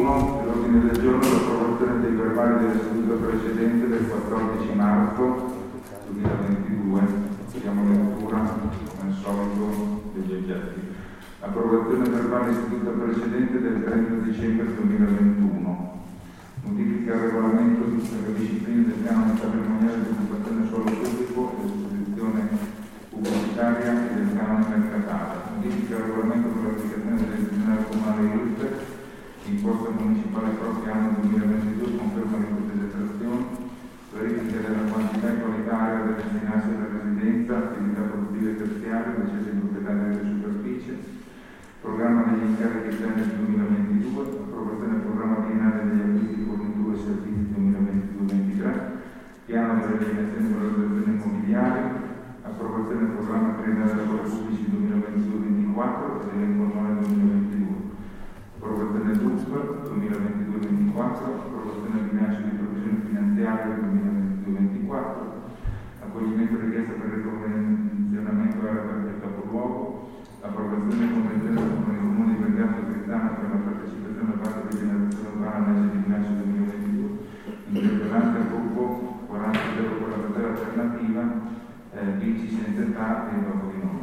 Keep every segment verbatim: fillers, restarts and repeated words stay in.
uno, l'ordine del giorno è l'approvazione dei verbali della seduta precedente del quattordici marzo duemilaventidue. Diamo lettura al solito degli oggetti. Approvazione verbale seduta precedente del trenta dicembre duemilaventuno. Modifica al regolamento sulla disciplina del canone patrimoniale di occupazione suolo pubblico e disposizione pubblicitaria e del canone mercatale. Modifica al regolamento per l'applicazione del tribunale comunale I R P E, imposta municipale proprio anno duemilaventidue, conferma di queste detrazioni, verifica della quantità e qualità area da destinarsi alla residenza, attività produttive terziarie, decese di proprietaria delle superficie, programma degli incarichi esterni del duemilaventidue, approvazione del programma biennale degli acquisti, forniture e servizi duemilaventidue ventitré, piano delle realizzazioni e valorizzazione immobiliare, approvazione del programma triennale dei lavori pubblici duemilaventidue ventiquattro e dell'elenco annuale duemilaventidue, approvazione del D U P duemilaventidue ventiquattro, approvazione del bilancio di previsione finanziaria duemilaventidue ventiquattro, accoglimento richiesta per il convenzionamento area per il capoluogo, approvazione e convenzione con il Comune di Vergata e Trizzana per la partecipazione alla parte di generazione urbana alla legge di bilancio duemilaventidue, interpellante al gruppo quaranta zero quarantasei alternativa, eh, bici senza età e dopo di noi.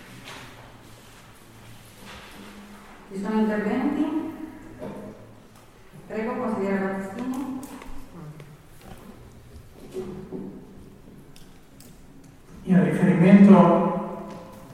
Ci sono interventi? Prego, consigliere Battistini. In riferimento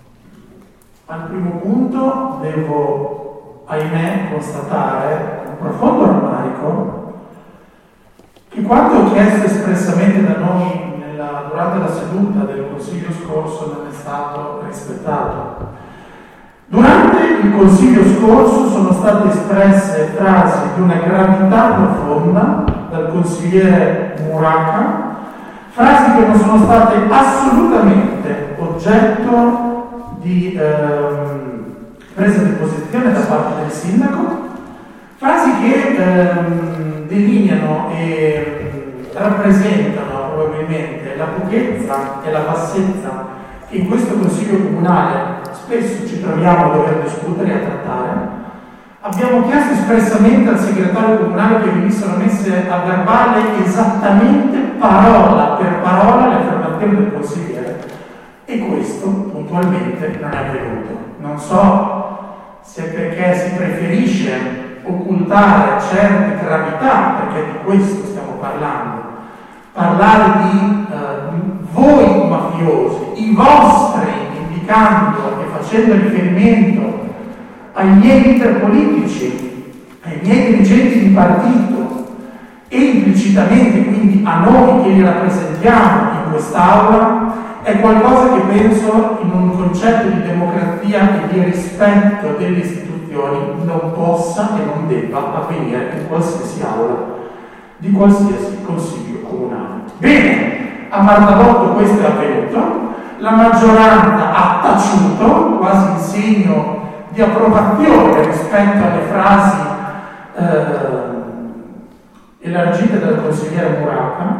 al primo punto devo, ahimè, constatare con profondo rammarico che quanto chiesto espressamente da noi nella, durante la seduta del Consiglio scorso non è stato rispettato. Durante il Consiglio scorso sono state espresse frasi di una gravità profonda dal consigliere Muraca, frasi che non sono state assolutamente oggetto di ehm, presa di posizione da parte del sindaco, frasi che ehm, delineano e rappresentano probabilmente la pochezza e la bassezza che in questo Consiglio comunale spesso ci troviamo a dover discutere e a trattare. Abbiamo chiesto espressamente al segretario comunale che venissero messe a verbale esattamente parola per parola le affermazioni del consigliere e questo puntualmente non è avvenuto. Non so se perché si preferisce occultare certe gravità, perché di questo stiamo parlando, parlare di eh, voi mafiosi, i vostri, indicando e facendo riferimento ai miei leader politici, ai miei dirigenti di partito e implicitamente quindi a noi che li rappresentiamo in quest'Aula, è qualcosa che penso in un concetto di democrazia e di rispetto delle istituzioni non possa e non debba avvenire in qualsiasi aula di qualsiasi consiglio comunale. Bene, a Martagotto questo è avvenuto, la maggioranza ha taciuto, quasi in segno di approvazione rispetto alle frasi eh, elargite dal consigliere Muraca.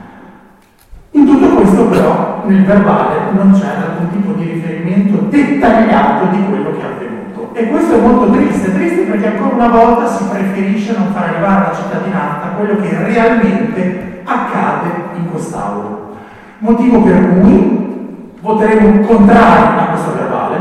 In tutto questo però nel verbale non c'è alcun tipo di riferimento dettagliato di quello che è avvenuto e questo è molto triste, triste perché ancora una volta si preferisce non far arrivare alla cittadinanza quello che realmente accade in quest'Aula, motivo per cui voteremo contrari a questo verbale.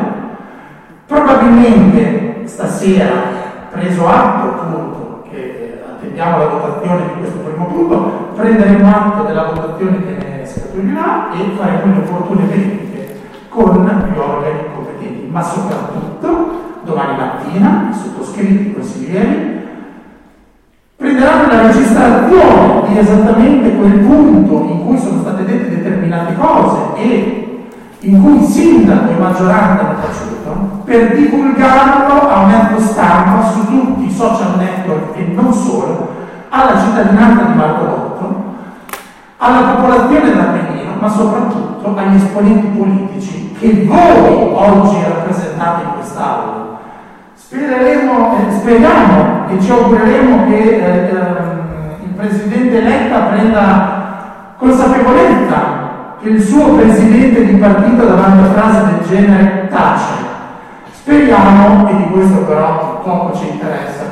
Probabilmente stasera, preso atto appunto che attendiamo la votazione di questo primo punto, prenderemo atto della votazione che ne scaturirà e faremo le opportune verifiche con gli organi competenti, ma soprattutto domani mattina i sottoscritti, i consiglieri, prenderanno la registrazione di esattamente quel punto in cui sono state dette determinate cose e in cui il sindaco e maggioranza hanno taciuto, per divulgarlo a mezzo stampa su tutti i social network e non solo, alla cittadinanza di Martagotto, alla popolazione dell'Appennino, ma soprattutto agli esponenti politici che voi oggi rappresentate in quest'Aula. Spereremo, eh, speriamo e ci augureremo che eh, il Presidente Letta prenda consapevolezza che il suo Presidente di partito davanti a frasi del genere tace. Speriamo, e di questo però poco ci interessa perché non sono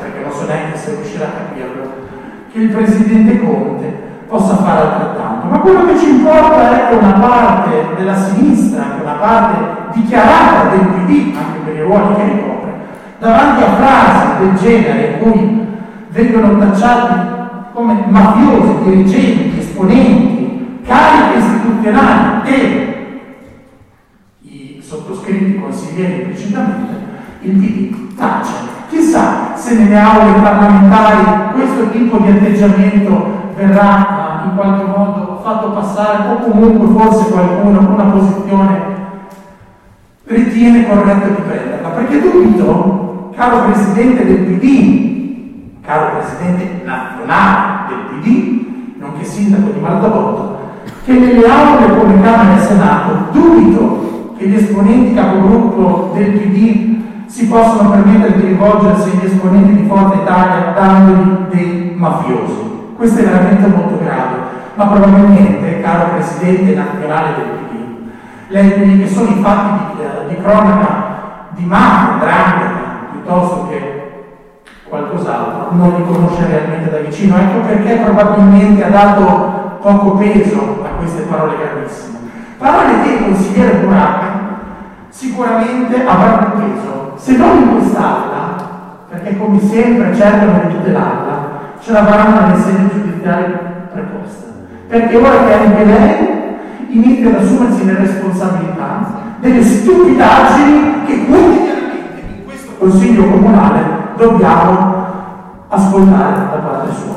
neanche se riuscirà a capirlo, che il Presidente Conte possa fare altrettanto. Ma quello che ci importa è che una parte della sinistra, anche una parte dichiarata del P D, anche per i ruoli che ricopre, davanti a frasi del genere in cui vengono tacciati come mafiosi, dirigenti, esponenti, cariche istituzionali e i sottoscritti consiglieri implicitamente, il P D taccia. Chissà se nelle aule parlamentari questo tipo di atteggiamento verrà uh, in qualche modo fatto passare, o comunque forse qualcuno con una posizione ritiene corretto di prenderla. Perché dubito, caro Presidente del P D, caro Presidente nazionale del P D, nonché sindaco di Maldorotto, che nelle aule come Camera e Senato dubito che gli esponenti capogruppo del P D si possono permettere di rivolgersi agli esponenti di Forza Italia dandogli dei mafiosi. Questo è veramente molto grave, ma probabilmente, caro Presidente nazionale del P D, lei, quelli che sono i fatti di, di cronaca di mafia, dramma, piuttosto che qualcos'altro, non li conosce realmente da vicino. Ecco perché probabilmente ha dato poco peso a queste parole gravissime. Parole che il consigliere Buraca sicuramente avranno peso, se non in quest'Aula, perché come sempre cercano di tutelarla, ce l'avranno nelle sedi giudiziarie preposte. Perché ora che anche lei inizia ad assumersi le responsabilità delle stupidaggini che quotidianamente in questo Consiglio Comunale dobbiamo ascoltare da parte sua.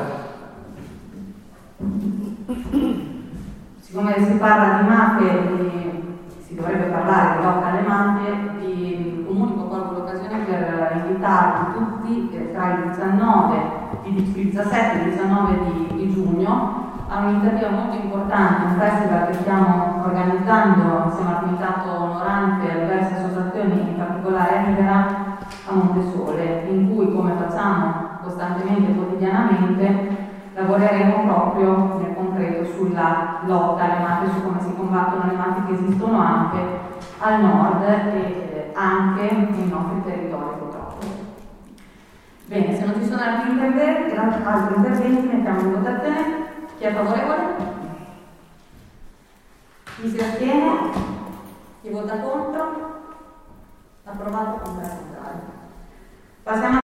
Grazie. Siccome si parla di mafie, di, si dovrebbe parlare di lotta alle mafie, di, comunico colgo l'occasione per invitarvi tutti eh, tra il diciannove, il diciassette e il diciannove di, di giugno a un'iniziativa molto importante, un festival che stiamo organizzando insieme al Comitato Onorante e a diverse associazioni, in particolare a Libera, a Montesole, in cui, come facciamo costantemente e quotidianamente, lavoreremo proprio nel concreto sulla lotta alle mafie, su come si combattono le mafie che esistono anche al nord e anche nei nostri territori purtroppo. Bene, se non ci sono altri interventi, altri interventi mettiamo in votazione. Chi è favorevole? Chi si astiene? Chi vota contro? Approvato con tre contrari. Passiamo